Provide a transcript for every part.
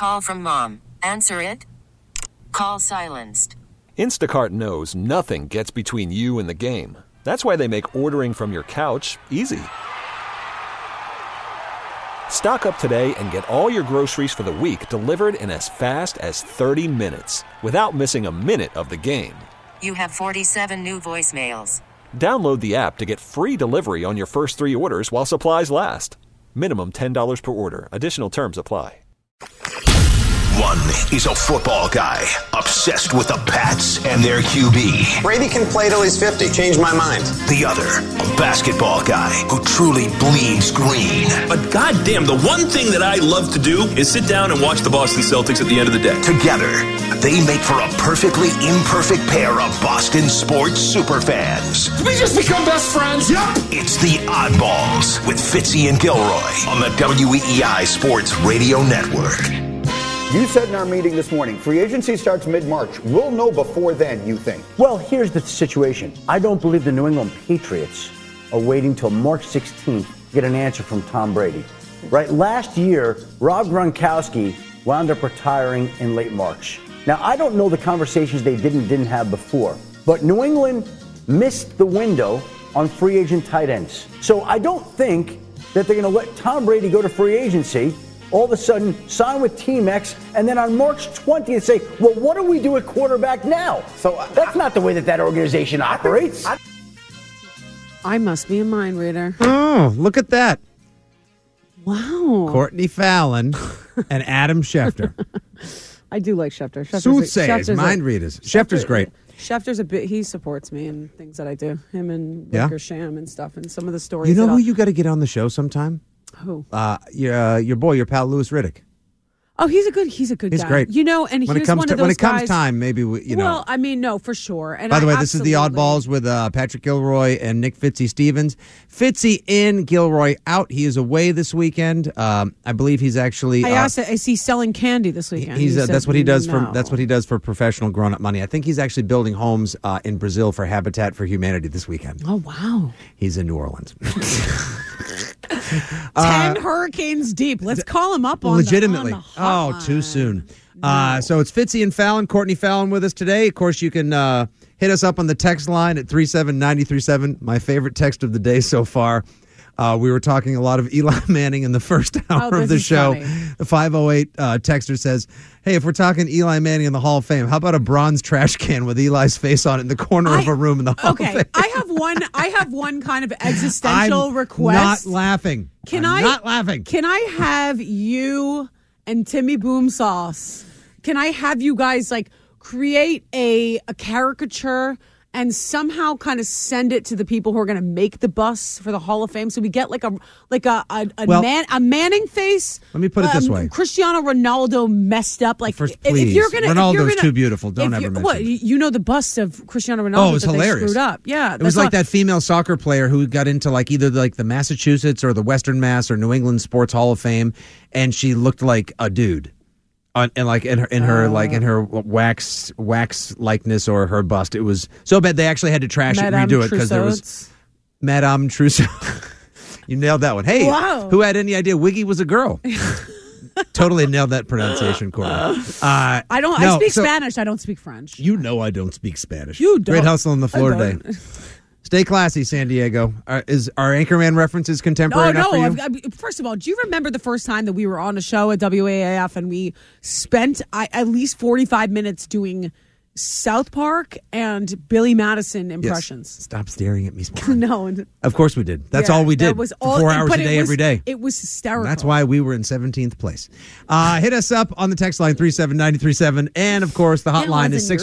call from mom. Answer it. Call silenced. Instacart knows nothing gets between you and the game. That's why they make ordering from your couch easy. Stock up today and get all your groceries for the week delivered in as fast as 30 minutes without missing a minute of the game. You have 47 new voicemails. Download the app to get free delivery on your first 3 orders while supplies last. Minimum $10 per order. Additional terms apply. One is a football guy obsessed with the Pats and their QB. Brady can play till he's 50. Change my mind. The other, a basketball guy who truly bleeds green. But goddamn, the one thing that I love to do is sit down and watch the Boston Celtics at the end of the day. Together, they make for a perfectly imperfect pair of Boston sports superfans. Did we just become best friends? Yep. It's the Oddballs with Fitzy and Gilroy on the WEEI Sports Radio Network. You said in our meeting this morning, free agency starts mid-March. We'll know before then, you think? Well, here's the situation. I don't believe the New England Patriots are waiting till March 16th to get an answer from Tom Brady. Right? Last year, Rob Gronkowski wound up retiring in late March. Now, I don't know the conversations they didn't have before, but New England missed the window on free agent tight ends. So I don't think that they're going to let Tom Brady go to free agency, all of a sudden sign with Team X, and then on March 20th say, well, what do we do at quarterback now? So that's not the way that organization operates. I must be a mind reader. Oh, look at that. Wow. Courtney Fallon and Adam Schefter. I do like Schefter. Soothsayers, mind readers. Schefter's great. Schefter's a bit, he supports me in things that I do. Him and Wicker Sham and stuff, and some of the stories. You know who you got to get on the show sometime? Who? Your boy, your pal, Louis Riddick. Oh, he's a good guy. He's great. You know, and when he's one of those when it comes guys, time, maybe Well, I mean, no, for sure. And by the way, this is the Oddballs with Patrick Gilroy and Nick Fitzy Stevens. Fitzy in, Gilroy out. He is away this weekend. I believe he's actually. I asked, is he selling candy this weekend? That's what he does that's what he does for professional grown-up money. I think he's actually building homes in Brazil for Habitat for Humanity this weekend. Oh wow! He's in New Orleans. 10 hurricanes deep. Let's call him up on legitimately. On the too soon. No. So it's Fitzy and Fallon. Courtney Fallon with us today. Of course, you can hit us up on the text line at 37937. My favorite text of the day so far. We were talking a lot of Eli Manning in the first hour of the show. Funny. The 508 texter says, hey, if we're talking Eli Manning in the Hall of Fame, how about a bronze trash can with Eli's face on it in the corner of a room in the Hall of Fame? Okay, I have one kind of existential request. Not laughing. Not laughing. Can I have you and Timmy Boom Sauce? Can I have you guys create a caricature and somehow kind of send it to the people who are going to make the bus for the Hall of Fame, so we get a Manning face. Let me put it this way: Cristiano Ronaldo messed up. First, please, Ronaldo's too beautiful. Don't ever mention. What, you know the bust of Cristiano Ronaldo? Oh, it was hilarious. They screwed up. Yeah, it was like that female soccer player who got into either the Massachusetts or the Western Mass or New England Sports Hall of Fame, and she looked like a dude. In her wax likeness or her bust, it was so bad they actually had to trash it and redo it because there was Madame Trousseau. You nailed that one. Hey, wow. Who had any idea Wiggy was a girl? Totally nailed that pronunciation, Courtney. I speak Spanish. I don't speak French. You know I don't speak Spanish. You don't. Great hustle on the floor today. Stay classy, San Diego. Is our Anchorman references contemporary enough for you? First of all, do you remember the first time that we were on a show at WAAF and we spent at least 45 minutes doing South Park and Billy Madison impressions? Yes. Stop staring at me. No. Of course we did. That's all we did. That was all, 4 hours a day, every day. It was hysterical. And that's why we were in 17th place. Hit us up on the text line 37937. And, of course, the hotline is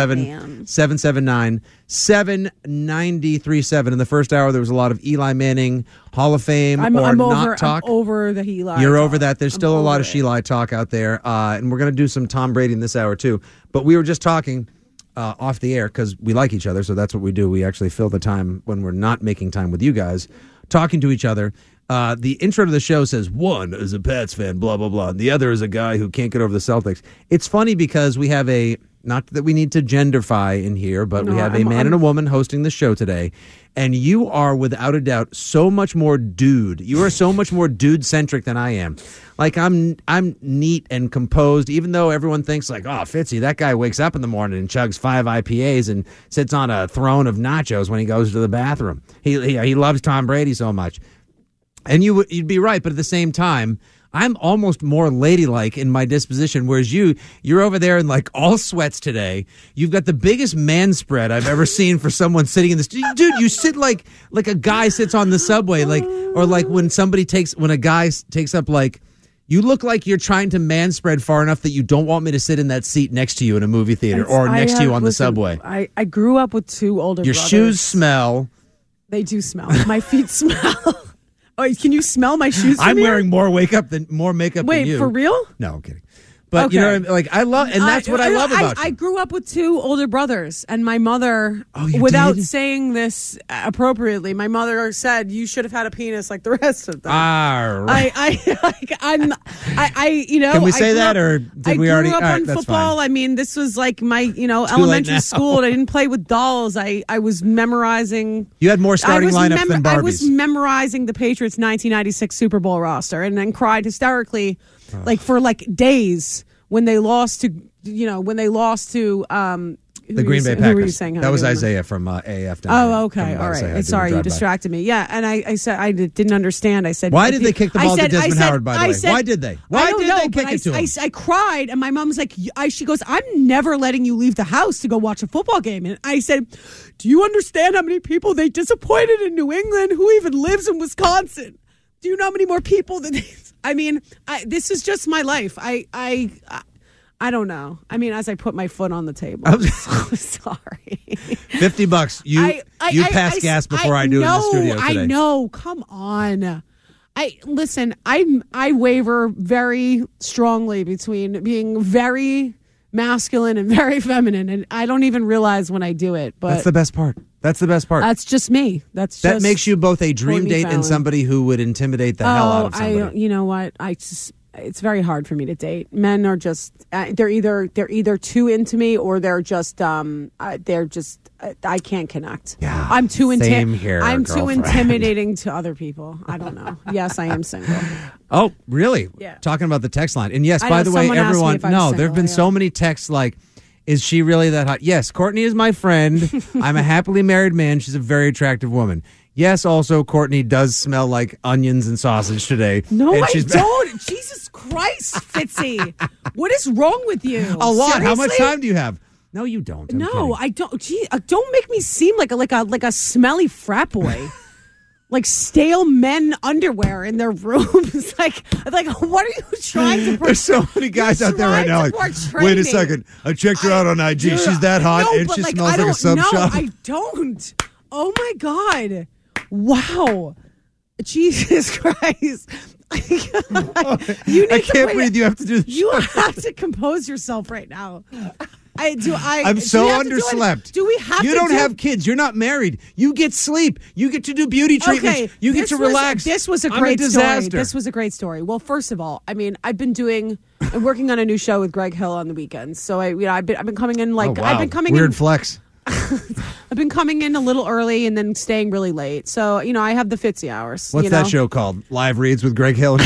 617-779-7937. In the first hour, there was a lot of Eli Manning, Hall of Fame, I'm over the Eli. You're over that. There's still a lot of Sheila talk out there. And we're going to do some Tom Brady in this hour, too. But we were just talking off the air because we like each other, so that's what we do. We actually fill the time when we're not making time with you guys, talking to each other. The intro to the show says one is a Pats fan, blah, blah, blah, and the other is a guy who can't get over the Celtics. It's funny because we have a Not that we need to genderfy in here, but we have a man and a woman hosting the show today. And you are, without a doubt, so much more dude. You are so much more dude-centric than I am. Like, I'm neat and composed, even though everyone thinks, like, oh, Fitzy, that guy wakes up in the morning and chugs 5 IPAs and sits on a throne of nachos when he goes to the bathroom. He loves Tom Brady so much. And you'd be right, but at the same time, I'm almost more ladylike in my disposition, whereas you're over there in like all sweats today. You've got the biggest man spread I've ever seen for someone sitting in this. Dude, you sit like a guy sits on the subway, or like when a guy takes up like. You look like you're trying to man spread far enough that you don't want me to sit in that seat next to you in a movie theater or next to you on the subway. I grew up with 2 older brothers. Your shoes smell. They do smell. My feet smell. Oh, can you smell my shoes? I'm wearing more makeup than you. Wait, for real? No, I'm kidding. But okay. You know what I mean? Like I love, and that's what I love about you. I grew up with 2 older brothers, and my mother, without saying this appropriately, my mother said you should have had a penis like the rest of them. Right. Can we say that, or did we already? I grew up on football. Fine. I mean, this was like my elementary school. And I didn't play with dolls. I was memorizing. You had more starting lineups than Barbies. I was memorizing the Patriots' 1996 Super Bowl roster, and then cried hysterically. Like for like days when they lost to the Green Bay Packers. Who were you saying? That was Isaiah from AF. Oh, okay, all right. Sorry, you distracted me. Yeah, and I said I didn't understand. I said, why did they kick the ball to Desmond Howard? By the way, why did they? Why did they kick it to him? I cried, and my mom's like, she goes, I'm never letting you leave the house to go watch a football game. And I said, do you understand how many people they disappointed in New England? Who even lives in Wisconsin? Do you know how many more people that? I mean, this is just my life. I don't know. I mean, as I put my foot on the table, I'm so sorry. $50. You pass gas before I do in the studio today. I know. Come on. Listen. I waver very strongly between being very masculine and very feminine, and I don't even realize when I do it. But that's the best part. That's the best part. That's just me. That makes you both a dream date and somebody who would intimidate the hell out of somebody. You know what? It's very hard for me to date. Men are just they're either too into me or they're just I can't connect. Yeah, I'm too same here, I'm girlfriend. too intimidating to other people. I don't know. Yes, I am single. Oh, really? Yeah. Talking about the text line. And yes, by the way, everyone, there have been so many texts like, is she really that hot? Yes, Courtney is my friend. I'm a happily married man. She's a very attractive woman. Yes, also, Courtney does smell like onions and sausage today. No, I don't. Jesus Christ, Fitzy. What is wrong with you? A lot. Seriously? How much time do you have? No, you don't. No, I don't. Gee, don't make me seem like a smelly frat boy. Like stale men underwear in their rooms. like what are you trying to portray? There's so many guys out there right now like, wait a second, I checked her out on IG. She's that hot and she smells like a sub shop. No, I don't. Oh my God. Wow. Jesus Christ. I can't breathe. You have to do this. You have to compose yourself right now. I'm so underslept. Do we have You don't have kids. You're not married. You get sleep. You get to do beauty treatments. Okay, you get to relax. This was a great story. This was a great story. Well, first of all, I mean, I'm working on a new show with Greg Hill on the weekends. So I've been coming in like wow. I've been coming Weird in flex. I've been coming in a little early and then staying really late. So, I have the Fitzy hours. What's that show called? Live Reads with Greg Hill?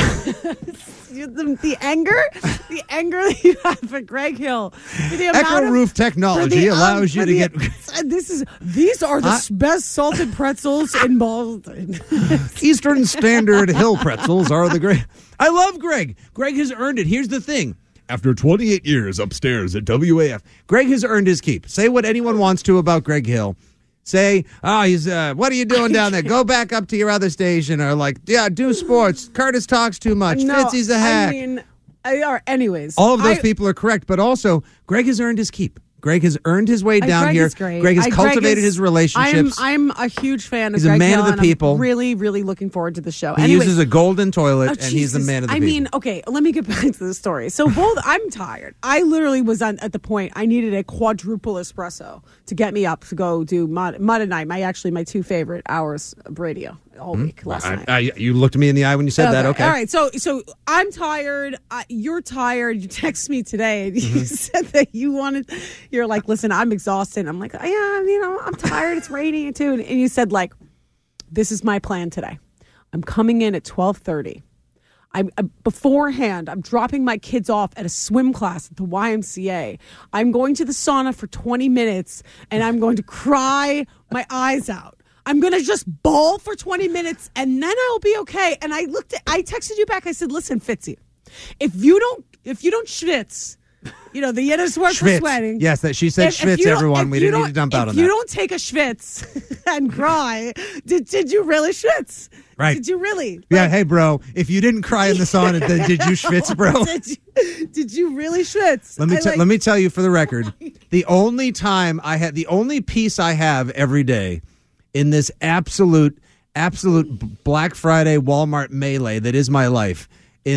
The anger that you have for Greg Hill. Echo Roof technology allows you to get. These are the best salted pretzels in Boston. Eastern Standard Hill pretzels are the great. I love Greg. Greg has earned it. Here's the thing. After 28 years upstairs at WAF, Greg has earned his keep. Say what anyone wants to about Greg Hill. Say, he's, what are you doing down there? Go back up to your other station. Or like, yeah, do sports. Curtis talks too much. Fitzy's a hack. Anyways. All of those people are correct. But also, Greg has earned his keep. Greg has earned his way down here. Greg has cultivated his relationships. I'm a huge fan of Greg. He's a man of the people. I'm really, really looking forward to the show. He uses a golden toilet, and he's the man of the people. I mean, okay, let me get back to the story. So I'm tired. I literally was at the point I needed a quadruple espresso to get me up to go do Mud at Night, my 2 favorite hours of radio. all week last night. You looked me in the eye when you said that. Okay. All right. So I'm tired. You're tired. You text me today and you said that you're like, listen, I'm exhausted. I'm like, yeah, I'm tired. It's raining too. And you said like, this is my plan today. I'm coming in at 12:30. Beforehand, I'm dropping my kids off at a swim class at the YMCA. I'm going to the sauna for 20 minutes, and I'm going to cry my eyes out. I'm going to just bawl for 20 minutes, and then I'll be okay. And I texted you back. I said, listen, Fitzy, if you don't schwitz, the Yiddish word for sweating. Yes, that she said schwitz, everyone. We didn't need to dump out on that. If you don't take a schwitz and cry, did you really schwitz? Right. Did you really? Yeah, hey, bro, if you didn't cry in the sauna, then did you schwitz, bro? Did you really schwitz? Let me tell you for the record, the only piece I have every day in this absolute Black Friday Walmart melee that is my life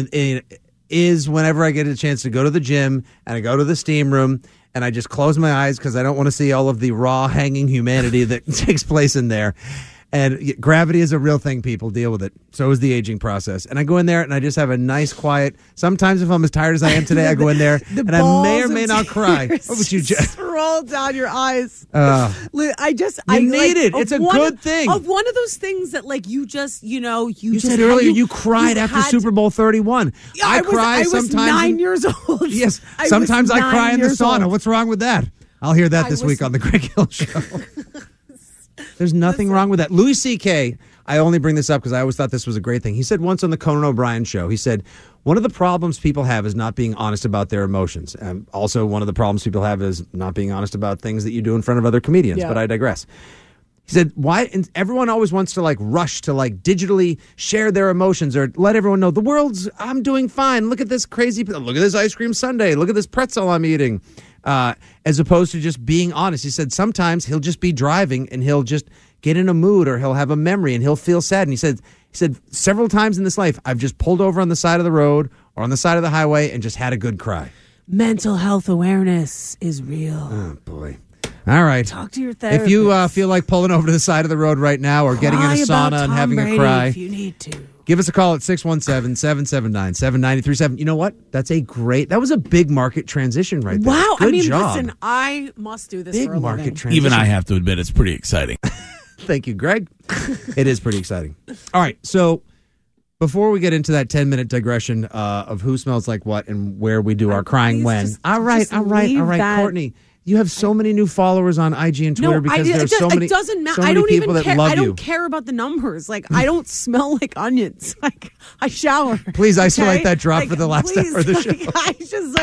is whenever I get a chance to go to the gym and I go to the steam room and I just close my eyes because I don't want to see all of the raw hanging humanity that takes place in there. And gravity is a real thing, people. Deal with it. So is the aging process. And I go in there and I just have a nice, quiet. Sometimes if I'm as tired as I am today, I go in there and I may or may not cry. What would you just roll down your eyes? I need it. It's a good thing. Of one of those things that like you just, you said earlier you cried after Super Bowl 31. Yeah, I cry was sometimes. 9 years old. Yes. Sometimes I cry in the sauna. What's wrong with that? I'll hear that this week on the Greg Hill Show. There's nothing wrong with that. Louis C.K., I only bring this up because I always thought this was a great thing. He said once on the Conan O'Brien show, he said, one of the problems people have is not being honest about their emotions. Also, one of the problems people have is not being honest about things that you do in front of other comedians. Yeah. But I digress. He said, why? And everyone always wants to rush to digitally share their emotions or let everyone know I'm doing fine. Look at this crazy, look at this ice cream sundae. Look at this pretzel I'm eating. As opposed to just being honest. He said sometimes he'll just be driving and he'll just get in a mood or he'll have a memory and he'll feel sad. And he said several times in this life, I've just pulled over on the side of the road or on the side of the highway and just had a good cry. Mental health awareness is real. Oh, boy. All right. Talk to your therapist. If you feel like pulling over to the side of the road right now or getting in a sauna and having a cry, if you need to. Give us a call at 617-779-7937. You know what? That was a big market transition right there. Wow. Good job. Listen, I must do this big for a market living. transition. Even I have to admit, it's pretty exciting. Thank you, Greg. It is pretty exciting. All right. So before we get into that 10-minute digression of who smells like what and where we do our crying when. All right. Courtney. You have so many new followers on IG and Twitter because there's so many. It doesn't matter. So many people that love you. I don't care about the numbers. I don't smell like onions. I shower. Please isolate that drop for the last hour of the show. I just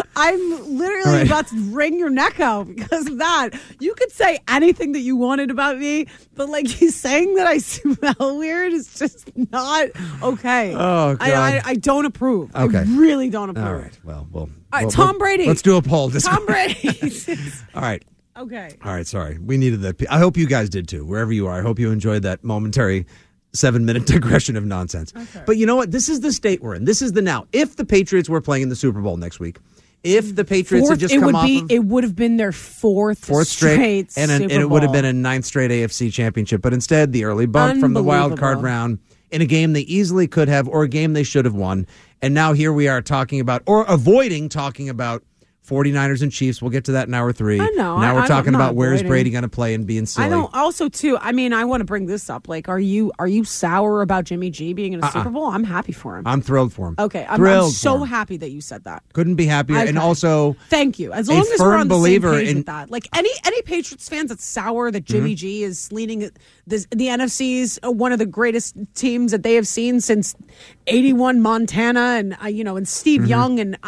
I'm literally about to wring your neck out because of that. You could say anything that you wanted about me, but you saying that I smell weird is just not okay. Oh God, I don't approve. Okay. I really don't approve. All right. Well. All right, Tom Brady. Let's do a poll. Tom Brady. All right. Okay. All right. Sorry. We needed that. I hope you guys did too, wherever you are. I hope you enjoyed that momentary 7-minute digression of nonsense. Okay. But you know what? This is the state we're in. This is the now. If the Patriots were playing in the Super Bowl next week, if the Patriots had just come off of it would have been their fourth straight and Super it would have Bowl. been a 9th straight AFC championship. But instead, the early bump from the wild card round in a game they easily could have or a game they should have won. And now here we are talking about or avoiding talking about 49ers and Chiefs. We'll get to that in hour 3. I know. Now we're talking about where's Brady going to play and being silly. I know. Also, too, I want to bring this up. Are you sour about Jimmy G being in a Super Bowl? I'm happy for him. I'm thrilled for him. Okay. I'm so happy that you said that. Couldn't be happier. Okay. And also, thank you. As long as we're on the same page with that. Any Patriots fans that's sour that Jimmy G is leading the NFC's one of the greatest teams that they have seen since '81 Montana and Steve Young and.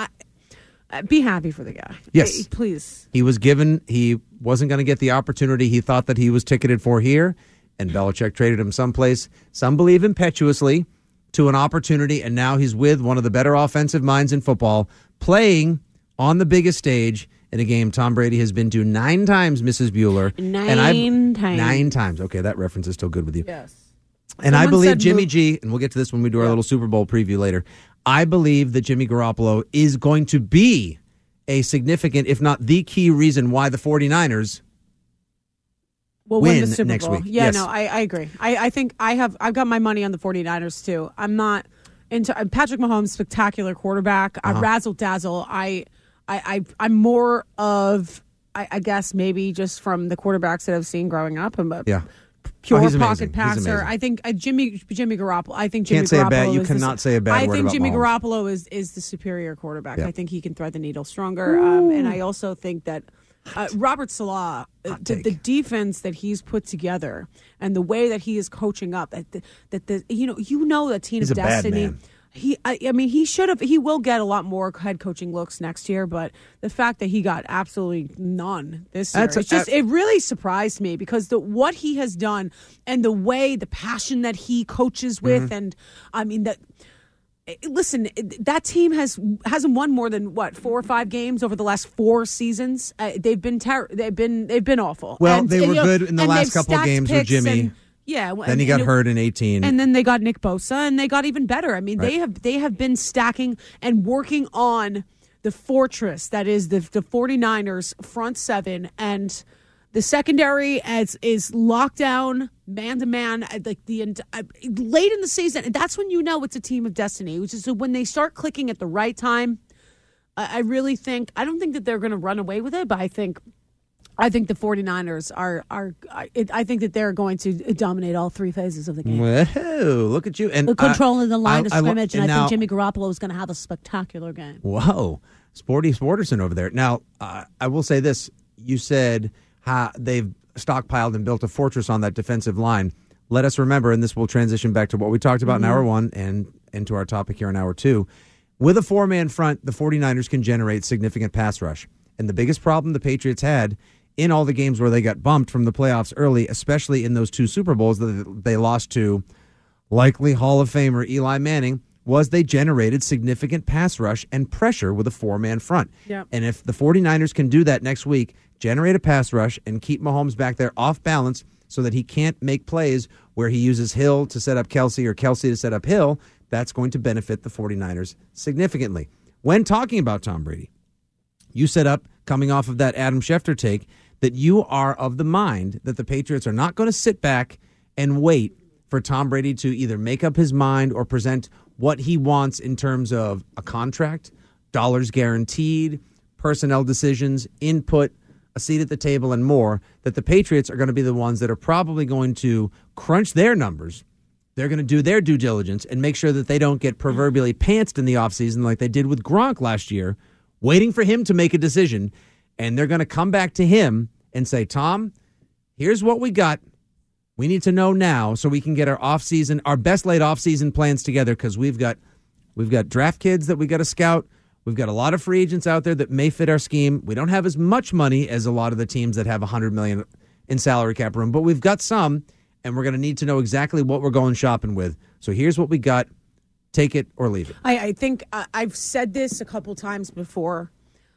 Be happy for the guy. Yes. Hey, please. He wasn't going to get the opportunity he thought that he was ticketed for here, and Belichick traded him someplace, some believe impetuously, to an opportunity, and now he's with one of the better offensive minds in football, playing on the biggest stage in a game Tom Brady has been to 9 times, Mrs. Bueller. 9 times. 9 times. Okay, that reference is still good with you. Yes. And I believe Jimmy G, and we'll get to this when we do our little Super Bowl preview later, I believe that Jimmy Garoppolo is going to be a significant, if not the key reason why the 49ers win the Super next Bowl. week. Yeah, Yes. no, I agree. I think I've got my money on the 49ers too. I'm not into Patrick Mahomes, spectacular quarterback. Razzle dazzle. I'm more of I guess maybe just from the quarterbacks that I've seen growing up. I'm a pure he's pocket amazing. passer. I think Jimmy Garoppolo. I think Jimmy Can't say a Garoppolo. bad. You cannot say a bad word I think about Jimmy Mahomes. Garoppolo is the superior quarterback. Yeah. I think he can thread the needle stronger. And I also think that Robert Salah, the defense that he's put together and the way that he is coaching up, that the team He's of a bad destiny. man. He will get a lot more head coaching looks next year, but the fact that he got absolutely none this year, it really surprised me because what he has done and the passion that he coaches with, and listen, that team hasn't won more than 4 or 5 games over the last 4 seasons. They've been they've been awful. Well, they were good in the last couple of games with Jimmy. Then he got hurt in 18. And then they got Nick Bosa, and they got even better. I mean, they have been stacking and working on the fortress that is the 49ers front seven, and the secondary is locked down man-to-man like late in the season. And that's when you know it's a team of destiny, which is when they start clicking at the right time. I don't think that they're going to run away with it, but I think the 49ers I think that they're going to dominate all 3 phases of the game. Whoa, look at you. And controlling the line of scrimmage, and I think now, Jimmy Garoppolo is going to have a spectacular game. Whoa, Sporty Sporterson over there. Now, I will say this. You said how they've stockpiled and built a fortress on that defensive line. Let us remember, and this will transition back to what we talked about in hour 1 and into our topic here in hour 2. With a 4-man front, the 49ers can generate significant pass rush. And the biggest problem the Patriots had in all the games where they got bumped from the playoffs early, especially in those 2 Super Bowls that they lost to likely Hall of Famer Eli Manning, was they generated significant pass rush and pressure with a 4-man front. Yep. And if the 49ers can do that next week, generate a pass rush and keep Mahomes back there off balance so that he can't make plays where he uses Hill to set up Kelsey or Kelsey to set up Hill, that's going to benefit the 49ers significantly. When talking about Tom Brady, you set up, coming off of that Adam Schefter take, that you are of the mind that the Patriots are not going to sit back and wait for Tom Brady to either make up his mind or present what he wants in terms of a contract, dollars guaranteed, personnel decisions, input, a seat at the table, and more, that the Patriots are going to be the ones that are probably going to crunch their numbers. They're going to do their due diligence and make sure that they don't get proverbially pantsed in the offseason like they did with Gronk last year, waiting for him to make a decision. And they're going to come back to him and say, Tom, here's what we got. We need to know now so we can get our best laid offseason plans together, because we've got draft kids that we got to scout. We've got a lot of free agents out there that may fit our scheme. We don't have as much money as a lot of the teams that have $100 million in salary cap room, but we've got some, and we're going to need to know exactly what we're going shopping with. So here's what we got. Take it or leave it. I think I've said this a couple times before.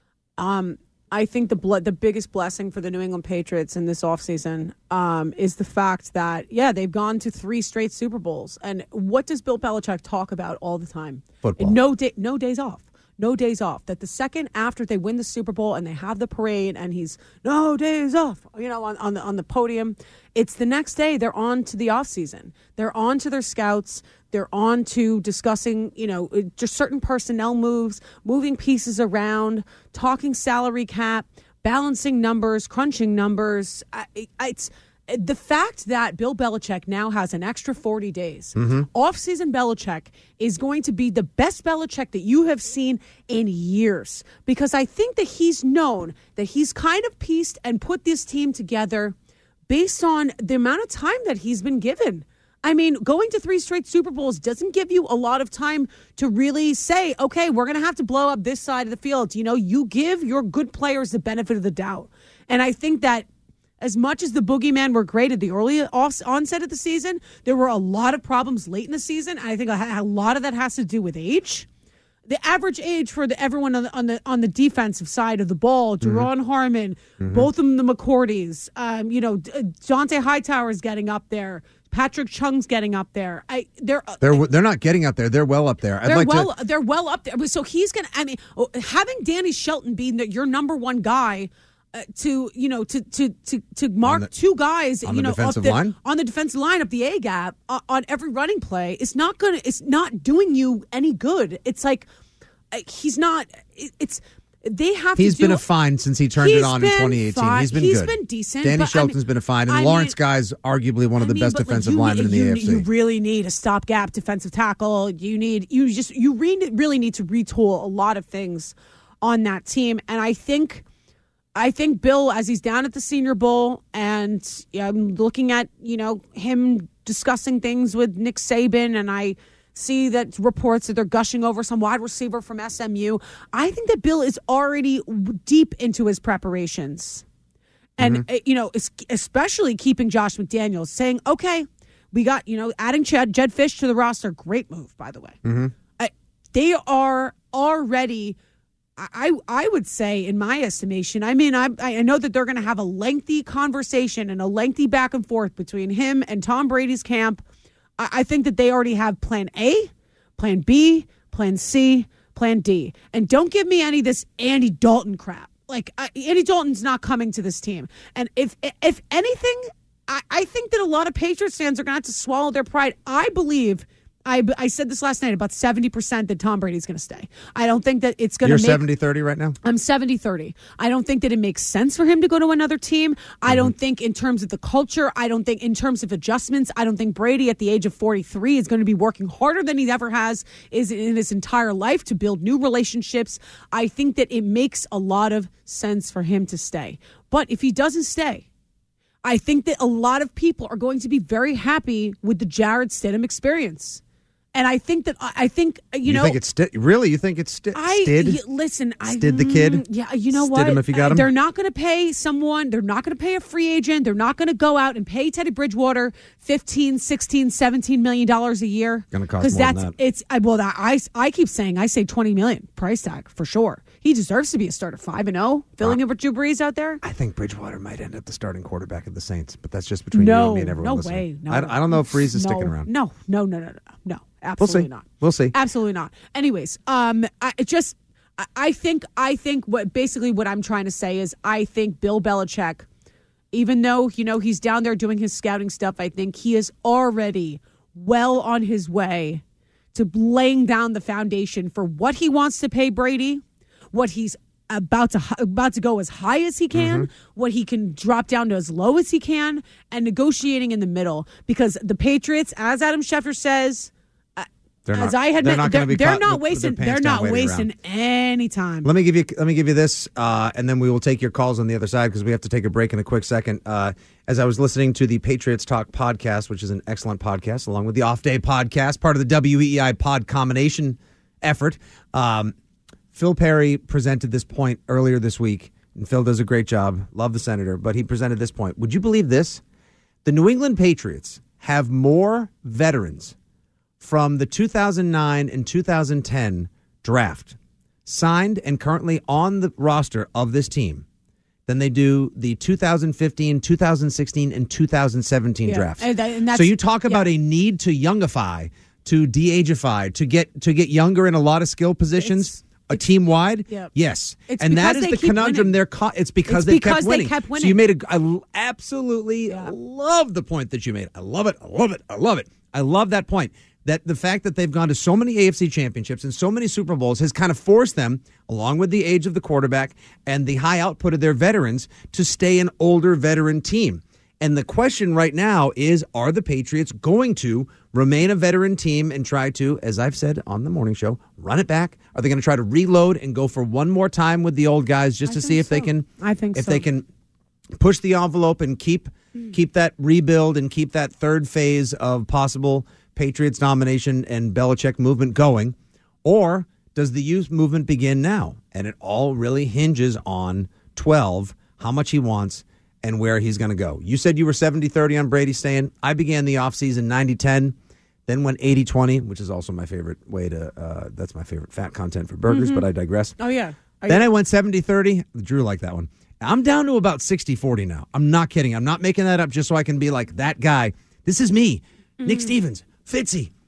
I think the biggest blessing for the New England Patriots in this offseason is the fact that, they've gone to 3 straight Super Bowls. And what does Bill Belichick talk about all the time? Football. No days off. No days off. That the second after they win the Super Bowl and they have the parade and he's no days off, on the podium, it's the next day they're on to the offseason. They're on to their scouts. They're on to discussing, just certain personnel moves, moving pieces around, talking salary cap, balancing numbers, crunching numbers. It's the fact that Bill Belichick now has an extra 40 days. Off-season Belichick is going to be the best Belichick that you have seen in years, because I think that he's known that he's kind of pieced and put this team together based on the amount of time that he's been given. I mean, going to 3 straight Super Bowls doesn't give you a lot of time to really say, okay, we're going to have to blow up this side of the field. You give your good players the benefit of the doubt. And I think that as much as the boogeyman were great at the early onset of the season, there were a lot of problems late in the season. I think a lot of that has to do with age. The average age for everyone on the defensive side of the ball, Deron Harmon, both of them the McCourties, Dante Hightower's getting up there. Patrick Chung's getting up there. They're not getting up there. They're well up there. They're well up there. So he's going to, having Danny Shelton be your number one guy, to mark two guys on the defensive line on the defensive line up the A gap on every running play. It's not doing you any good. It's like he's not. They have. He's been a find since he turned it on in 2018. Fine. He's been good. He's been decent. Danny Shelton's been a find, and Lawrence Guy's arguably one of the best defensive linemen in the AFC. You really need a stopgap defensive tackle. You really need to retool a lot of things on that team. And I think Bill, as he's down at the Senior Bowl, and I'm looking at him discussing things with Nick Saban, and I see that reports that they're gushing over some wide receiver from SMU. I think that Bill is already deep into his preparations. And, especially keeping Josh McDaniels, saying, okay, we got, adding Jed Fish to the roster. Great move, by the way. Mm-hmm. They are already, I would say, in my estimation, I know that they're going to have a lengthy conversation and a lengthy back and forth between him and Tom Brady's camp. I think that they already have plan A, plan B, plan C, plan D. And don't give me any of this Andy Dalton crap. Like, Andy Dalton's not coming to this team. And if anything, I think that a lot of Patriots fans are going to have to swallow their pride. I believe, I said this last night, about 70% that Tom Brady's going to stay. I don't think that it's going to You're 70-30 right now? I'm 70-30. I don't think that it makes sense for him to go to another team. I don't think in terms of the culture, I don't think in terms of adjustments, I don't think Brady at the age of 43 is going to be working harder than he ever has in his entire life to build new relationships. I think that it makes a lot of sense for him to stay. But if he doesn't stay, I think that a lot of people are going to be very happy with the Jarrett Stidham experience. And I think that you think it's really? You think it's Stid? Listen, Stid the kid. Yeah, you know Stid what? Him if you got him. They're not going to pay someone. They're not going to pay a free agent. They're not going to go out and pay Teddy Bridgewater $15, $16, $17 million a year. Going to cost more than that. I keep saying I say $20 million price tag for sure. He deserves to be a starter 5-0, filling in for Drew Brees out there. I think Bridgewater might end up the starting quarterback of the Saints, but that's just between you and me and everyone listening. No way. I don't know if Brees is sticking around. No. Absolutely not. We'll see. Absolutely not. Anyways, I think what I'm trying to say is I think Bill Belichick, even though he's down there doing his scouting stuff, I think he is already well on his way to laying down the foundation for what he wants to pay Brady, what he's about to go as high as he can, what he can drop down to as low as he can, and negotiating in the middle. Because the Patriots, as Adam Schefter says, they're not wasting any time. Let me give you this, and then we will take your calls on the other side because we have to take a break in a quick second. As I was listening to the Patriots Talk podcast, which is an excellent podcast, along with the Off Day podcast, part of the WEEI pod combination effort, Phil Perry presented this point earlier this week, and Phil does a great job. Love the senator, but he presented this point. Would you believe this? The New England Patriots have more veterans from the 2009 and 2010 draft signed and currently on the roster of this team than they do the 2015, 2016, and 2017 drafts. And so you talk about a need to youngify, to de-ageify, to get younger in a lot of skill positions. Team wide, yes, and that is the conundrum. It's because they kept winning. So you made I absolutely love the point that you made. I love it. I love that point. That the fact that they've gone to so many AFC championships and so many Super Bowls has kind of forced them, along with the age of the quarterback and the high output of their veterans, to stay an older veteran team. And the question right now is, are the Patriots going to remain a veteran team and try to, as I've said on the morning show, run it back? Are they going to try to reload and go for one more time with the old guys just to see if they can? They can push the envelope and keep that rebuild and keep that third phase of possible Patriots nomination and Belichick movement going? Or does the youth movement begin now? And it all really hinges on 12, how much he wants, and where he's going to go. You said you were 70-30 on Brady staying. I began the offseason 90-10, then went 80-20, which is also my favorite way to, that's my favorite fat content for burgers, but I digress. Oh, yeah. Then I went 70-30. Drew liked that one. I'm down to about 60-40 now. I'm not kidding. I'm not making that up just so I can be like that guy. This is me. Nick Stevens, Fitzy,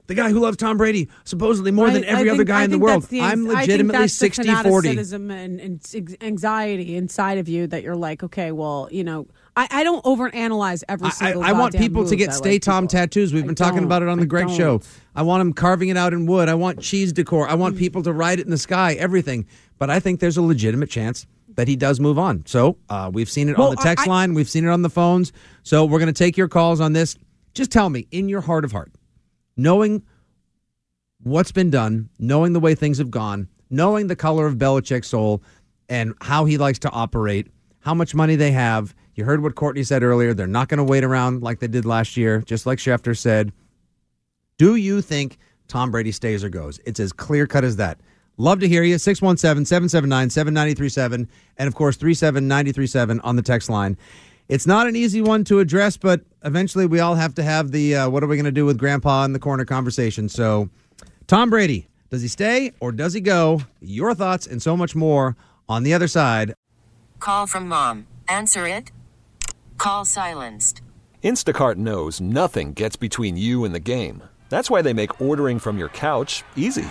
the guy who loves Tom Brady supposedly more than every other guy in the world. I'm legitimately 60-40. And anxiety inside of you that you're like, okay, well, I don't overanalyze every single I want people to get Stay Tom tattoos. We've been talking about it on the Greg Show. I want them carving it out in wood. I want cheese decor. I want people to ride it in the sky, everything. But I think there's a legitimate chance that he does move on. So we've seen it on the text line. We've seen it on the phones. So we're going to take your calls on this. Just tell me, in your heart of heart, knowing what's been done, knowing the way things have gone, knowing the color of Belichick's soul and how he likes to operate, how much money they have. You heard what Courtney said earlier. They're not going to wait around like they did last year, just like Schefter said. Do you think Tom Brady stays or goes? It's as clear-cut as that. Love to hear you. 617-779-7937. And, of course, 37937 on the text line. It's not an easy one to address, but eventually we all have to have the what are we going to do with Grandpa in the corner conversation. So, Tom Brady, does he stay or does he go? Your thoughts and so much more on the other side. Call from mom. Answer it. Call silenced. Instacart knows nothing gets between you and the game. That's why they make ordering from your couch easy.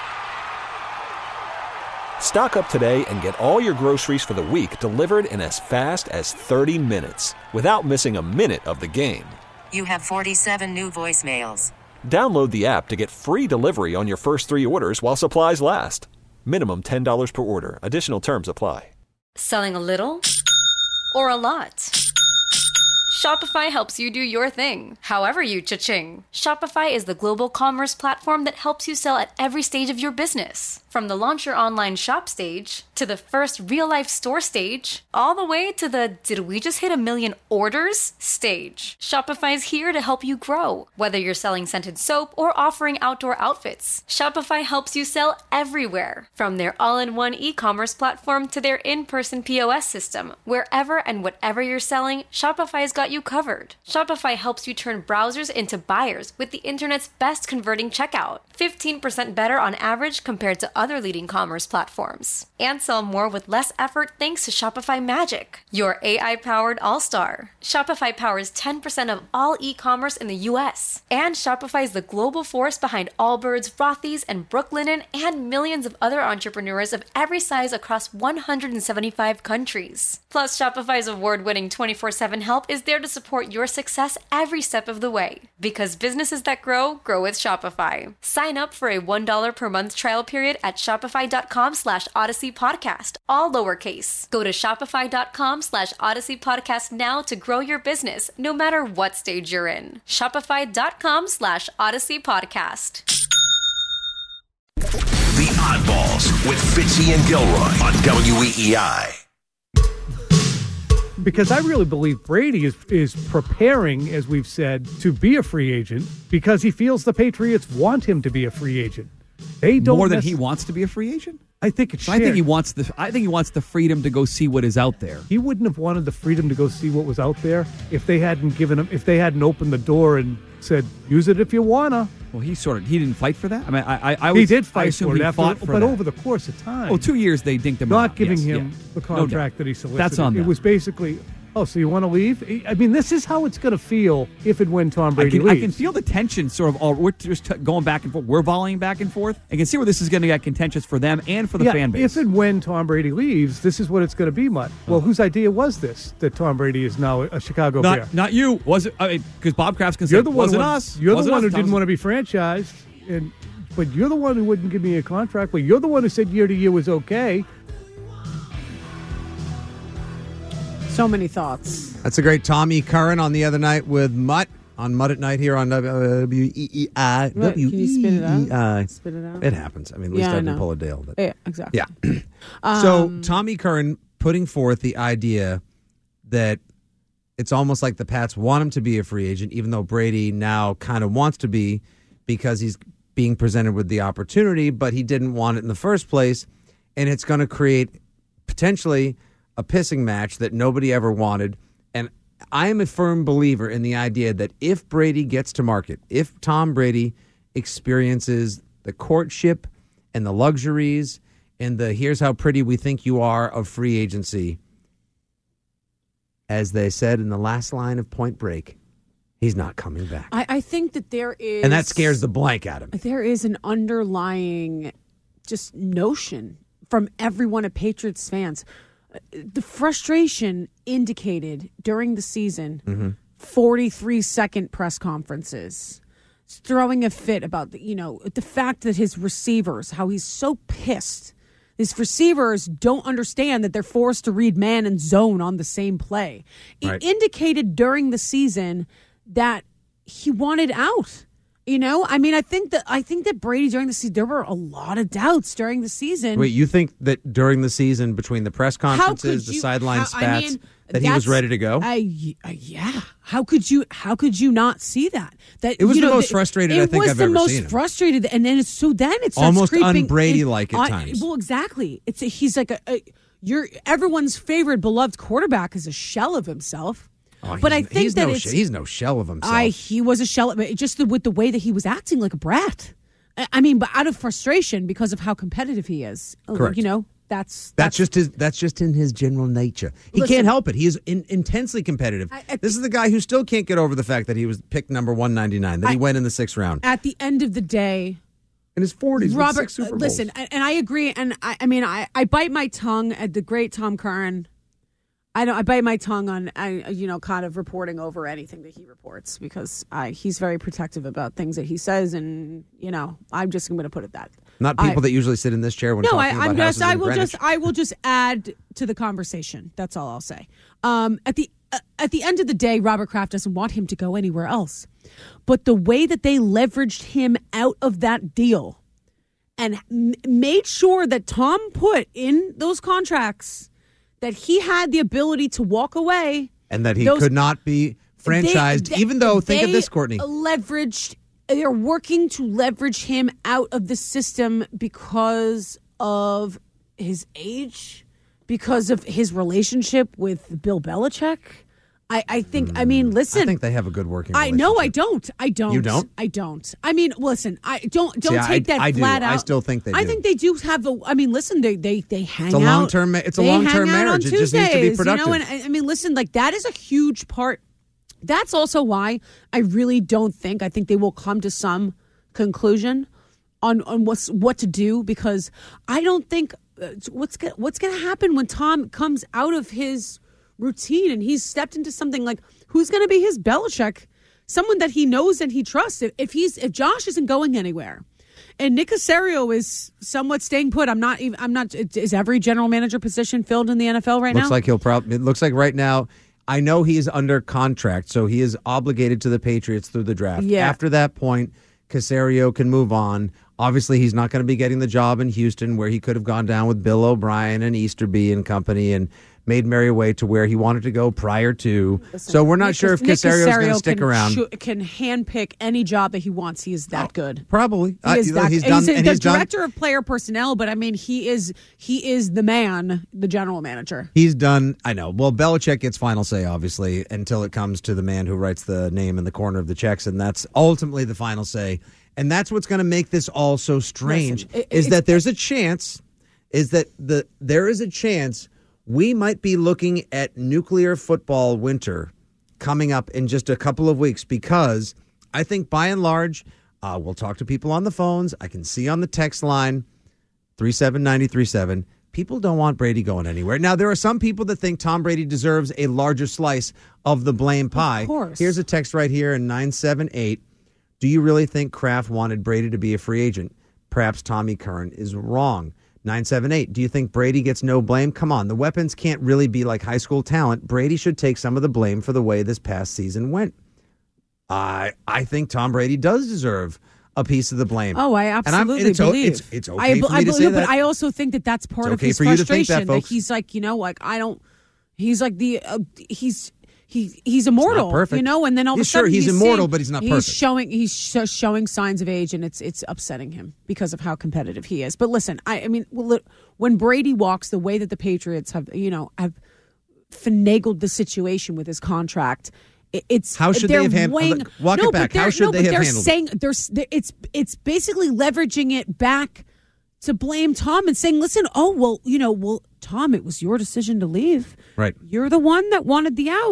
Stock up today and get all your groceries for the week delivered in as fast as 30 minutes without missing a minute of the game. You have 47 new voicemails. Download the app to get free delivery on your first 3 orders while supplies last. Minimum $10 per order. Additional terms apply. Selling a little or a lot? Shopify helps you do your thing, however you cha-ching. Shopify is the global commerce platform that helps you sell at every stage of your business. From the launch your online shop stage, to the first real-life store stage, all the way to the did we just hit 1 million orders stage. Shopify is here to help you grow. Whether you're selling scented soap or offering outdoor outfits, Shopify helps you sell everywhere. From their all-in-one e-commerce platform to their in-person POS system, wherever and whatever you're selling, Shopify's got you covered. Shopify helps you turn browsers into buyers with the internet's best converting checkout. 15% better on average compared to other leading commerce platforms. And sell more with less effort thanks to Shopify Magic, your AI-powered all-star. Shopify powers 10% of all e-commerce in the U.S. And Shopify is the global force behind Allbirds, Rothy's, and Brooklinen, and millions of other entrepreneurs of every size across 175 countries. Plus, Shopify's award-winning 24/7 help is there to support your success every step of the way. Because businesses that grow, grow with Shopify. Sign up for a $1 per month trial period at shopify.com/Odyssey Podcast, all lowercase. Go to shopify.com/Odyssey Podcast now to grow your business, no matter what stage you're in. Shopify.com/Odyssey Podcast. The Oddballs with Fitzy and Gilroy on WEEI. Because I really believe Brady is preparing, as we've said, to be a free agent because he feels the Patriots want him to be a free agent. They don't more than he wants to be a free agent. I think it's. I think he wants the freedom to go see what is out there. He wouldn't have wanted the freedom to go see what was out there if they hadn't given him, if they hadn't opened the door and said, "Use it if you wanna." Well, he didn't fight for that. I mean, he did fight for it, but over the course of time. Oh, 2 years they dinked him not out. giving him the contract that he solicited. That's on them. It was basically, oh, so you want to leave? I mean, this is how it's going to feel if and when Tom Brady leaves. I can feel the tension sort of. We're just going back and forth. We're volleying back and forth. I can see where this is going to get contentious for them and for the fan base. If and when Tom Brady leaves, this is what it's going to be, Mutt. Well, whose idea was this, that Tom Brady is now a Chicago Bear? Not you. Was it? Because Bob Kraft's going to say, it wasn't us. You're the one who didn't want to be franchised. But you're the one who wouldn't give me a contract. But you're the one who said year to year was okay. So many thoughts. That's a great Tommy Curran on the other night with Mutt on Mutt at Night here on WEEI. Can you spit it out? Spit it out. It happens. I mean, at least I didn't pull a Dale. But yeah, exactly. Yeah. So Tommy Curran putting forth the idea that it's almost like the Pats want him to be a free agent, even though Brady now kind of wants to be because he's being presented with the opportunity, but he didn't want it in the first place. And it's going to create potentially a pissing match that nobody ever wanted. And I am a firm believer in the idea that if Brady gets to market, if Tom Brady experiences the courtship and the luxuries and the here's how pretty we think you are of free agency, as they said in the last line of Point Break, He's not coming back. I think that there is... And that scares the blank out of me. There is an underlying just notion from everyone at Patriots fans. The frustration indicated during the season, 43-second press conferences, throwing a fit about the fact that his receivers, how he's so pissed. His receivers don't understand that they're forced to read man and zone on the same play. It indicated during the season that he wanted out. I think that Brady during the season, there were a lot of doubts during the season. Wait, you think that during the season, between the press conferences, the sideline spats, that he was ready to go? Yeah. How could you not see that? That it was the most frustrated I think I've ever seen him. It was the most frustrated, and then it starts almost creeping un-Brady-like at times. Well, exactly. He's like everyone's favorite beloved quarterback is a shell of himself. Oh, but I think he's no shell of himself. He was a shell, just with the way that he was acting like a brat. I mean, but out of frustration because of how competitive he is. Correct. That's just in his general nature. He can't help it. He is intensely competitive. This is the guy who still can't get over the fact that he was picked number 199, that he went in the 6th round. At the end of the day, in his 40s, Robert, with 6 Super Bowls. Listen, and I agree. And I bite my tongue at the great Tom Curran. I bite my tongue on, kind of reporting over anything that he reports because he's very protective about things that he says, and I'm just going to put it that. Not people that usually sit in this chair when talking about houses in Greenwich. I will just add to the conversation. That's all I'll say. At the end of the day, Robert Kraft doesn't want him to go anywhere else, but the way that they leveraged him out of that deal and made sure that Tom put in those contracts that he had the ability to walk away. And that he could not be franchised, even though, think of this, Courtney. They're working to leverage him out of the system because of his age, because of his relationship with Bill Belichick. I think, listen. I think they have a good working relationship. No, I don't. You don't? I don't. Listen, I don't take that I flat do. out. I still think they do. I think they do have listen, they hang it's out. It's a long-term marriage. It just needs to be productive. Listen, that is a huge part. That's also why I really don't think, I think they will come to some conclusion on what to do, because I don't think what's going to happen when Tom comes out of his routine and he's stepped into something like, who's going to be his Belichick? Someone that he knows and he trusts. If Josh isn't going anywhere and Nick Caserio is somewhat staying put, is every general manager position filled in the NFL right now? It looks like right now, I know he is under contract, so he is obligated to the Patriots through the draft. Yeah. After that point, Caserio can move on. Obviously, he's not going to be getting the job in Houston where he could have gone down with Bill O'Brien and Easterby and company and made merry way to where he wanted to go prior to. So we're not sure if Caserio is going to stick around. Can handpick any job that he wants. He is that good. Probably. He's the director of player personnel, but he is the man, the general manager. He's done. I know. Well, Belichick gets final say, obviously, until it comes to the man who writes the name in the corner of the checks, and that's ultimately the final say. And that's what's going to make this all so strange. There is a chance we might be looking at nuclear football winter coming up in just a couple of weeks, because I think by and large, we'll talk to people on the phones. I can see on the text line 37937. People don't want Brady going anywhere. Now, there are some people that think Tom Brady deserves a larger slice of the blame pie. Of course. Here's a text right here in 978. Do you really think Kraft wanted Brady to be a free agent? Perhaps Tommy Curran is wrong. 978. Do you think Brady gets no blame? Come on, the weapons can't really be like high school talent. Brady should take some of the blame for the way this past season went. I think Tom Brady does deserve a piece of the blame. Oh, I absolutely believe. It's okay for me to say that. But I also think that that's part of his frustration. That he's like, I don't. He's like he's immortal, not perfect. And then all of a sudden he's immortal, but he's not perfect. He's showing signs of age, and it's upsetting him because of how competitive he is. But listen, when Brady walks, the way that the Patriots have finagled the situation with his contract, it's how should they have handled? Walk it back. How should they have handled it? It's basically leveraging it back to blame Tom and saying, listen, Tom, it was your decision to leave. Right. You're the one that wanted the out.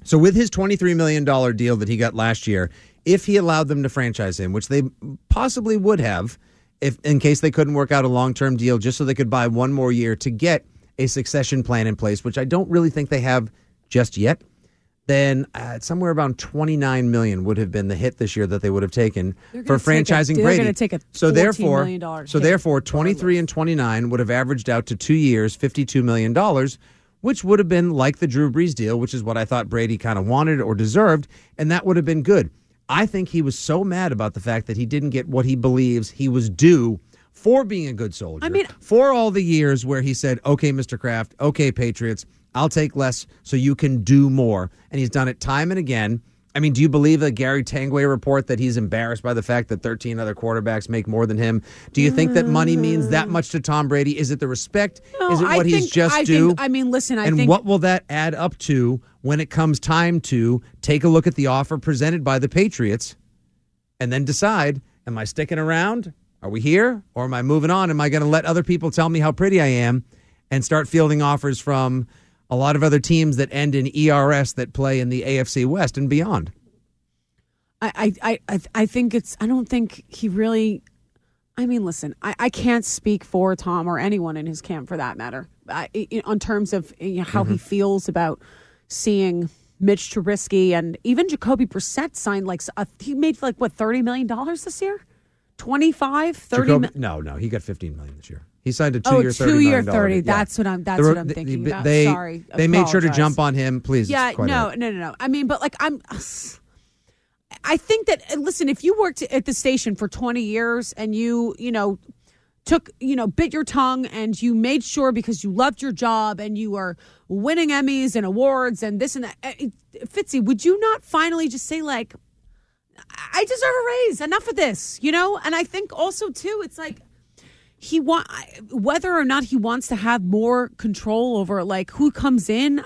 So with his $23 million deal that he got last year, if he allowed them to franchise him, which they possibly would have, if in case they couldn't work out a long-term deal just so they could buy one more year to get a succession plan in place, which I don't really think they have just yet, then somewhere around $29 million would have been the hit this year that they would have taken for franchising Brady. They're going to take a $14 million hit. Therefore, 23 and 29 would have averaged out to 2 years, $52 million, which would have been like the Drew Brees deal, which is what I thought Brady kind of wanted or deserved, and that would have been good. I think he was so mad about the fact that he didn't get what he believes he was due for being a good soldier. I mean, for all the years where he said, okay, Mr. Kraft, okay, Patriots, I'll take less so you can do more. And he's done it time and again. I mean, do you believe the Gary Tanguay report that he's embarrassed by the fact that 13 other quarterbacks make more than him? Do you think that money means that much to Tom Brady? Is it the respect? No, is it what he's just due? And what will that add up to when it comes time to take a look at the offer presented by the Patriots and then decide, am I sticking around? Are we here? Or am I moving on? Am I going to let other people tell me how pretty I am and start fielding offers from a lot of other teams that end in ERS that play in the AFC West and beyond? I think I don't think he really, I mean, listen, I can't speak for Tom or anyone in his camp for that matter, on terms of how he feels about seeing Mitch Trubisky and even Jacoby Brissett signed he made $30 million this year? 25, 30? No, he got $15 million this year. He signed a 2 year, $30 million. 30. Yeah. That's what I'm thinking about. Sorry. They made sure to jump on him, please. Yeah, no. I mean, but I think that, listen, if you worked at the station for 20 years and you took, bit your tongue and you made sure because you loved your job and you were winning Emmys and awards and this and that, Fitzy, would you not finally just say I deserve a raise, enough of this, And I think also too, it's whether or not he wants to have more control over who comes in.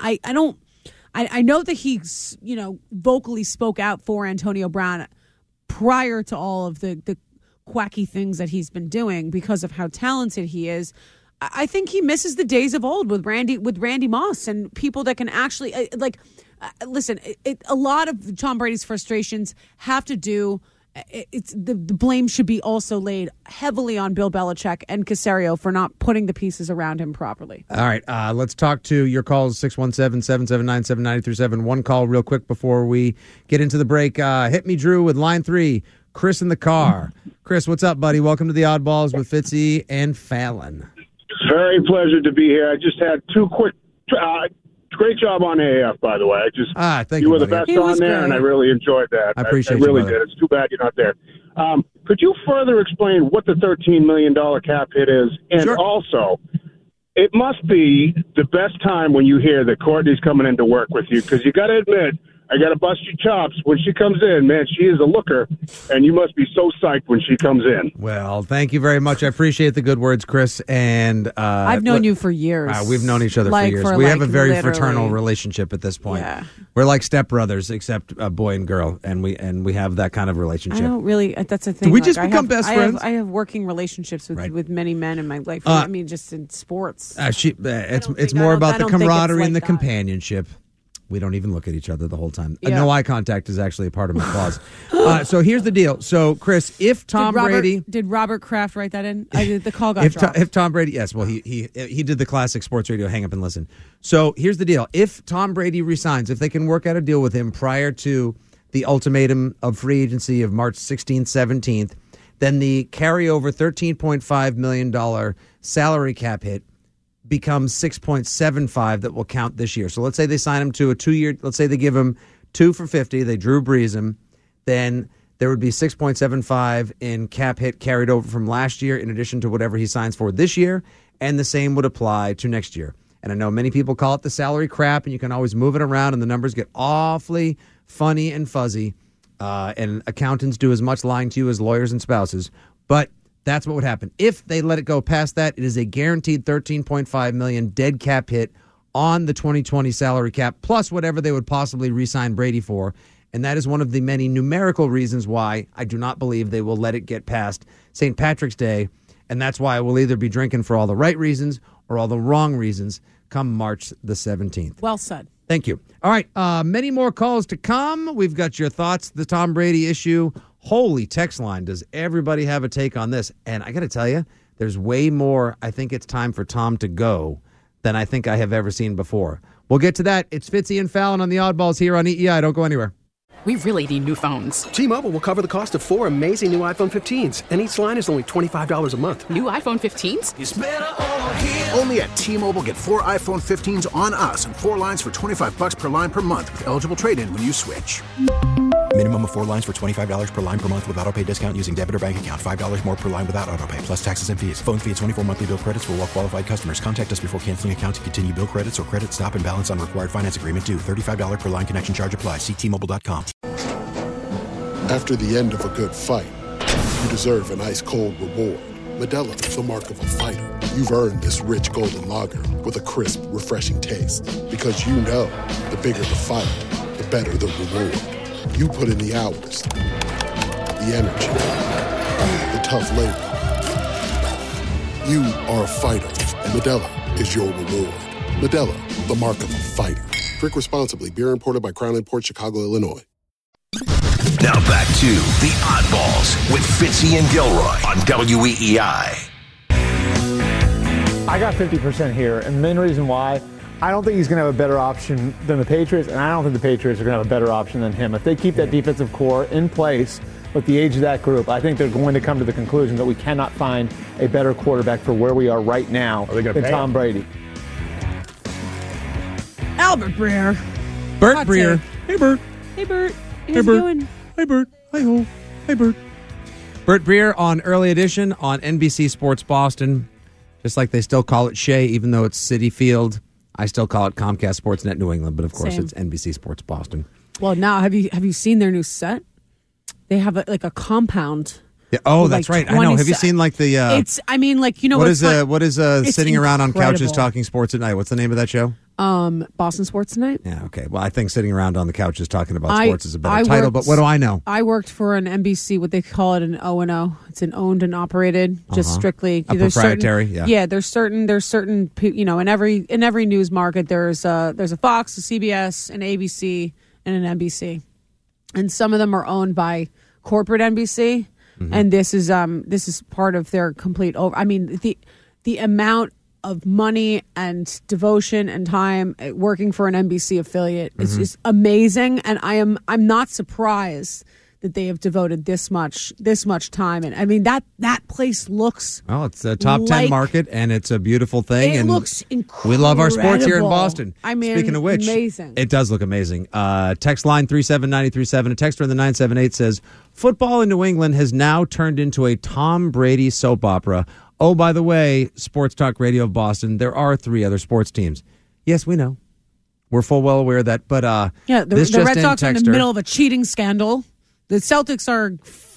I know that he's, vocally spoke out for Antonio Brown prior to all of the quacky things that he's been doing because of how talented he is. I think he misses the days of old with Randy Moss and people that can actually listen. A lot of Tom Brady's frustrations have to do. The blame should be also laid heavily on Bill Belichick and Caserio for not putting the pieces around him properly. All right, let's talk to your calls, 617-779-7937. One call real quick before we get into the break. Hit me, Drew, with line 3, Chris in the car. Chris, what's up, buddy? Welcome to the Oddballs with Fitzy and Fallon. Very pleasure to be here. I just had 2 quick... great job on AAF, by the way. Thank you were the best on there, great. And I really enjoyed that. I appreciate I really you, did. It's too bad you're not there. Could you further explain what the $13 million cap hit is? And also, it must be the best time when you hear that Courtney's coming in to work with you, because you got to admit, I got to bust your chops. When she comes in, man, she is a looker, and you must be so psyched when she comes in. Well, thank you very much. I appreciate the good words, Chris. And I've known you for years. We've known each other for years. We have a very fraternal relationship at this point. Yeah. We're like stepbrothers, except a boy and girl, and we have that kind of relationship. I don't really. That's the thing. Did we just become best friends? I have working relationships with many men in my life. I mean, just in sports. It's more about the camaraderie and the companionship. We don't even look at each other the whole time. Yeah. No eye contact is actually a part of my clause. So here's the deal. So, Chris, if Tom Brady... Did Robert Kraft write that in? The call got dropped. If Tom Brady... Yes, well, he did the classic sports radio hang up and listen. So, here's the deal. If Tom Brady resigns, if they can work out a deal with him prior to the ultimatum of free agency of March 16th, 17th, then the carryover $13.5 million salary cap hit becomes 6.75 that will count this year. So let's say they sign him to a 2-year, let's say they give him 2 for $50, they Drew Brees him, then there would be 6.75 in cap hit carried over from last year in addition to whatever he signs for this year, and the same would apply to next year. And I know many people call it the salary crap, and you can always move it around, and the numbers get awfully funny and fuzzy, and accountants do as much lying to you as lawyers and spouses, but that's what would happen. If they let it go past that, it is a guaranteed $13.5 million dead cap hit on the 2020 salary cap, plus whatever they would possibly re-sign Brady for. And that is one of the many numerical reasons why I do not believe they will let it get past St. Patrick's Day. And that's why I will either be drinking for all the right reasons or all the wrong reasons come March the 17th. Well said. Thank you. All right, many more calls to come. We've got your thoughts, the Tom Brady issue. Holy text line. Does everybody have a take on this? And I got to tell you, there's way more. I think it's time for Tom to go than I think I have ever seen before. We'll get to that. It's Fitzy and Fallon on the Oddballs here on EEI. Don't go anywhere. We really need new phones. T-Mobile will cover the cost of 4 amazing new iPhone 15s, and each line is only $25 a month. New iPhone 15s? It's better over here. Only at T-Mobile, get 4 iPhone 15s on us and 4 lines for $25 per line per month with eligible trade-in when you switch. Minimum of 4 lines for $25 per line per month with autopay discount using debit or bank account. $5 more per line without autopay, plus taxes and fees. Phone fee at 24 monthly bill credits for well-qualified customers. Contact us before canceling account to continue bill credits or credit stop and balance on required finance agreement due. $35 per line connection charge applies. See T-Mobile.com. After the end of a good fight, you deserve an ice-cold reward. Modelo is the mark of a fighter. You've earned this rich golden lager with a crisp, refreshing taste. Because you know, the bigger the fight, the better the reward. You put in the hours, the energy, the tough labor. You are a fighter, and Modelo is your reward. Modelo, the mark of a fighter. Drink responsibly. Beer imported by Crown Imports, Chicago, Illinois. Now back to The Oddballs with Fitzy and Gilroy on WEEI. I got 50% here, and the main reason why, I don't think he's going to have a better option than the Patriots, and I don't think the Patriots are going to have a better option than him. If they keep that defensive core in place with the age of that group, I think they're going to come to the conclusion that we cannot find a better quarterback for where we are right now than Tom Brady. Albert Breer. Bert Hot Breer. take. Hey, Bert. Hey, Bert. Hey, How's it Bert. going? Hey, Bert. Hi-ho. Hey, Bert. Bert Breer on Early Edition on NBC Sports Boston. Just like they still call it Shea, even though it's Citi Field. I still call it Comcast Sportsnet New England, but of course Same. it's NBC Sports Boston. Well, now have you seen their new set? They have a compound. Yeah, oh, with, that's like, right. I know. 20 Have you seen like the? It's. I mean, like you know what what's is it's sitting around on couches incredible. talking sports at night? What's the name of that show? Boston Sports Tonight. Yeah. Okay. Well, I think sitting around on the couches talking about I- sports is a better I title. worked- But what do I know? I worked for an NBC, what they call it, an O&O. It's an owned and operated, just Uh-huh. strictly. A there's proprietary, certain, yeah. There's certain, you know, in every news market, there's a Fox, a CBS, an ABC, and an NBC, and some of them are owned by corporate NBC, and this is part of their complete. I mean, the amount of money and devotion and time working for an NBC affiliate is just amazing, and I'm not surprised that they have devoted this much time. And I mean that place looks. Well, it's a top 10 like- market, and it's a beautiful thing. It and looks we love our sports here in incredible. Boston. I mean, speaking of which, amazing. It does look amazing. Text line 37937. A texter in the 978 says, "Football in New England has now turned into a Tom Brady soap opera. Oh, by the way, Sports Talk Radio of Boston, there are 3 other sports teams." Yes, we know. We're full well aware of that. But Yeah, this the just Red in, Sox are in the texter. middle of a cheating scandal. The Celtics are,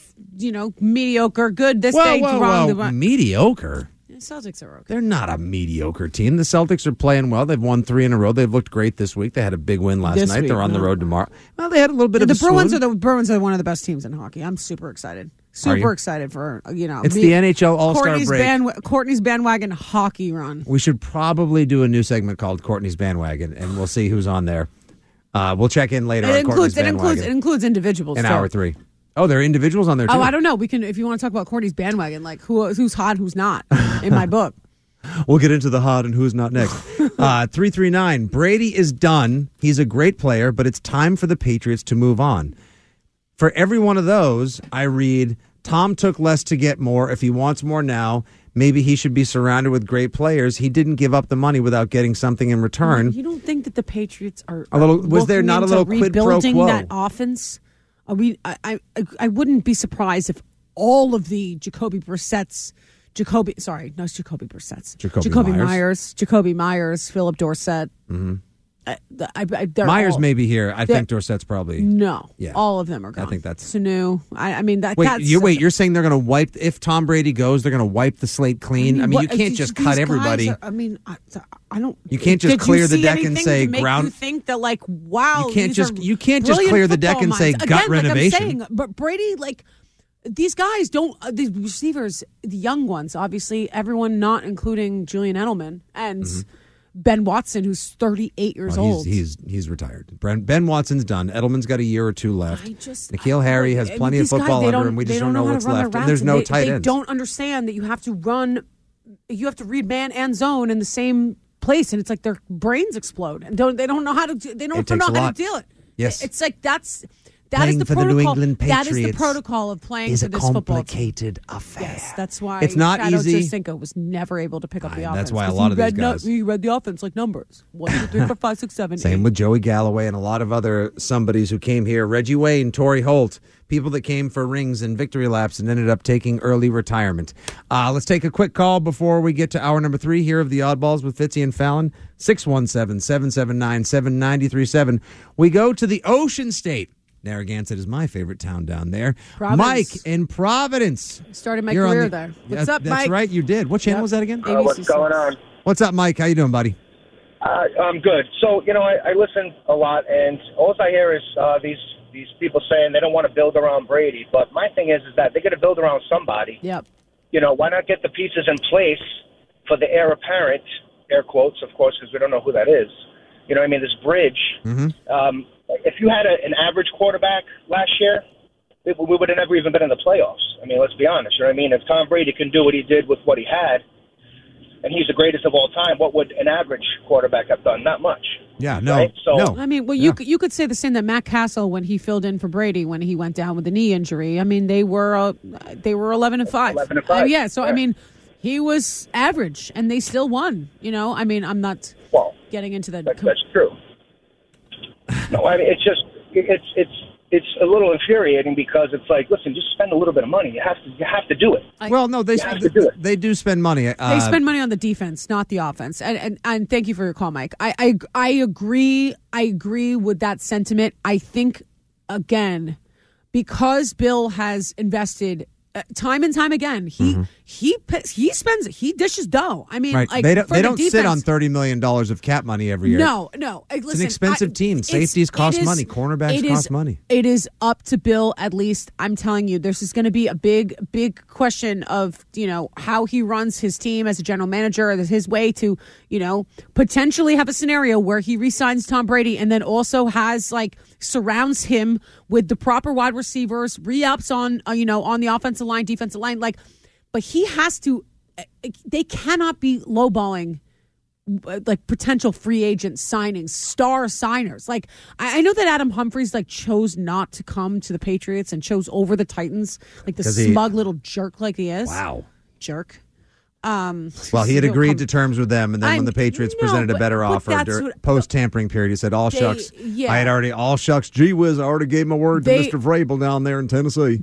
mediocre, good this day, wrong. Mediocre. The Celtics are okay. They're not a mediocre team. The Celtics are playing well. They've won 3 in a row. They've looked great this week. They had a big win last This night. week, They're on the no. road tomorrow. Well, they had a little bit of The a Bruins swoon. are one of the best teams in hockey. I'm super excited. Are you? Super excited for It's the NHL All-Star break. Courtney's bandwagon hockey run. We should probably do a new segment called Courtney's Bandwagon, and we'll see who's on there. We'll check in later on Courtney's Bandwagon. It includes individuals. in too. hour 3. Oh, there are individuals on there, too? Oh, I don't know. We can, if you want to talk about Courtney's bandwagon, like who's hot, who's not, in my book. We'll get into the hot and who's not next. 339, Brady is done. He's a great player, but it's time for the Patriots to move on. For every one of those, I read, Tom took less to get more. If he wants more now, maybe he should be surrounded with great players. He didn't give up the money without getting something in return. You don't think that the Patriots are A little- was there looking not a into little quid pro rebuilding quo? that offense? I wouldn't be surprised if all of the Jacoby Myers, Jacoby Myers, Philip Dorsett. Myers may be here. I think Dorsett's probably no. Yeah. All of them are gone. I think that's Sanu. I mean that. Wait, that's, you're saying they're going to wipe if Tom Brady goes? They're going to wipe the slate clean. I mean, you can't just cut everybody. I don't. You can't just did clear you the see deck and anything say to make ground. You think that like wow, You can't these just are you can't just brilliant clear the deck football and say minds. gut Again, renovation. Like I'm saying, but Brady, like these guys don't. These receivers, the young ones, obviously, everyone not including Julian Edelman and. Ben Watson, who's 38 years old. He's retired. Ben Watson's done. Edelman's got a year or two left. N'Keal Harry has plenty of football under him. We just don't know what's left. And there's no tight ends. They don't understand that you have to read man and zone in the same place, and it's like their brains explode, and they don't know how to deal it. Yes, it's like that playing is the for protocol. The New England Patriots that is the protocol of playing is for a this football team. complicated affair. Yes, that's why it's not Shadow easy. Jacinko was never able to pick up the offense. That's why a lot of these guys. He read the offense like numbers. 1, 2, 3, 4, 5, 6, 7, 8. Same with Joey Galloway and a lot of other somebodies who came here. Reggie Wayne, Torrey Holt, people that came for rings and victory laps and ended up taking early retirement. Let's take a quick call before we get to hour number 3 here of the Oddballs with Fitzy and Fallon. 617-779-7937. We go to the Ocean State. Narragansett is my favorite town down there. Providence. Mike in Providence. Started my career there. What's up, Mike? That's right, you did. What channel was that again? What's going on? What's up, Mike? How you doing, buddy? I'm good. So, I listen a lot, and all I hear is these people saying they don't want to build around Brady. But my thing is that they got to build around somebody. Yep. Why not get the pieces in place for the heir apparent, air quotes, of course, because we don't know who that is. This bridge. Mm-hmm. If you had an average quarterback last year, we would have never even been in the playoffs. Let's be honest. If Tom Brady can do what he did with what he had, and he's the greatest of all time, what would an average quarterback have done? Not much. Yeah, no. Right? So, no. You could say the same that Matt Castle when he filled in for Brady when he went down with the knee injury. They were 11-5. 11-5. Yeah. So he was average, and they still won. I'm not getting into that. That's true. No, it's just it's a little infuriating because it's like, listen, just spend a little bit of money. You have to do it. They do spend money. They spend money on the defense, not the offense. And thank you for your call, Mike. I agree. I agree with that sentiment. I think again, because Bill has invested time and time again, he dishes dough. Right. They don't sit on $30 million of cap money every year. No. It's an expensive team. Safeties cost money. Cornerbacks cost money. It is up to Bill. At least I'm telling you, this is going to be a big question of how he runs his team as a general manager. His way to potentially have a scenario where he re-signs Tom Brady and then also has surrounds him with the proper wide receivers, re-ups on the offensive line, defensive line, but he has to. They cannot be lowballing potential free agent signings, star signers. I know that Adam Humphries chose not to come to the Patriots and chose over the Titans, the smug little jerk he is. Wow, jerk. Well, he had agreed to terms with them, and then when the Patriots presented a better offer post-tampering period, he said, all shucks. I had already, all shucks, gee whiz, I already gave my word to Mr. Vrabel down there in Tennessee.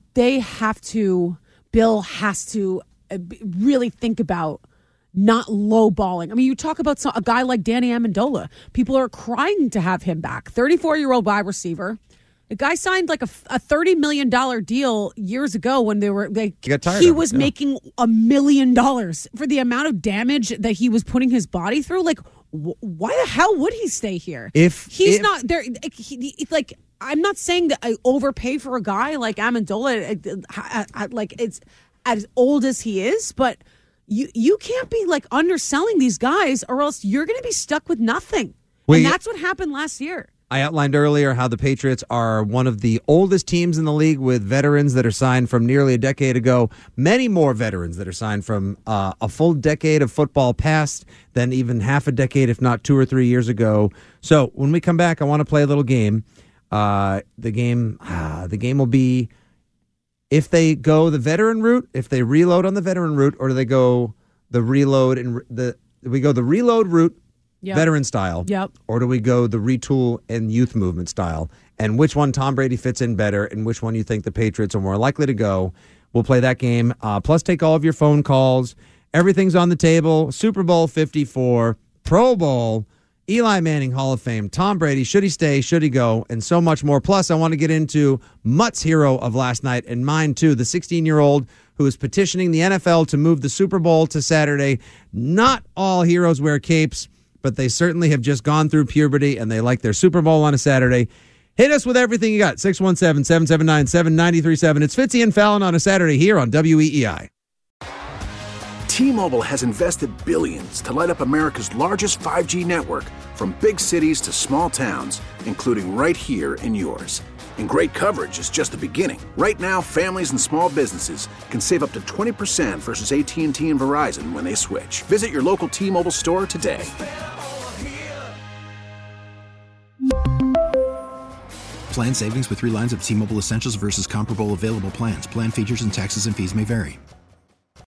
Bill has to really think about not lowballing. You talk about a guy like Danny Amendola. People are crying to have him back. 34-year-old wide receiver. The guy signed a $30 million deal years ago when they were he was making $1 million for the amount of damage that he was putting his body through. Why the hell would he stay here? If he's not there, I'm not saying that I overpay for a guy like Amendola, it's as old as he is, but you can't be underselling these guys, or else you're going to be stuck with nothing. And that's what happened last year. I outlined earlier how the Patriots are one of the oldest teams in the league with veterans that are signed from nearly a decade ago. Many more veterans that are signed from a full decade of football past than even half a decade, if not 2 or 3 years ago. So when we come back, I want to play a little game. The game will be if they go the veteran route, if they reload on the veteran route, or do they go the reload we go the reload route. Yep. Veteran style, or do we go the retool and youth movement style? And which one Tom Brady fits in better, and which one you think the Patriots are more likely to go? We'll play that game. Plus, take all of your phone calls. Everything's on the table. Super Bowl 54, Pro Bowl, Eli Manning Hall of Fame, Tom Brady, should he stay, should he go, and so much more. Plus, I want to get into Mutt's hero of last night, and mine too, the 16-year-old who is petitioning the NFL to move the Super Bowl to Saturday. Not all heroes wear capes, but they certainly have just gone through puberty, and they like their Super Bowl on a Saturday. Hit us with everything you got. 617-779-7937. It's Fitzy and Fallon on a Saturday here on WEEI. T-Mobile has invested billions to light up America's largest 5G network, from big cities to small towns, including right here in yours. And great coverage is just the beginning. Right now, families and small businesses can save up to 20% versus AT&T and Verizon when they switch. Visit your local T-Mobile store today. Plan savings with 3 lines of T-Mobile Essentials versus comparable available plans. Plan features and taxes and fees may vary.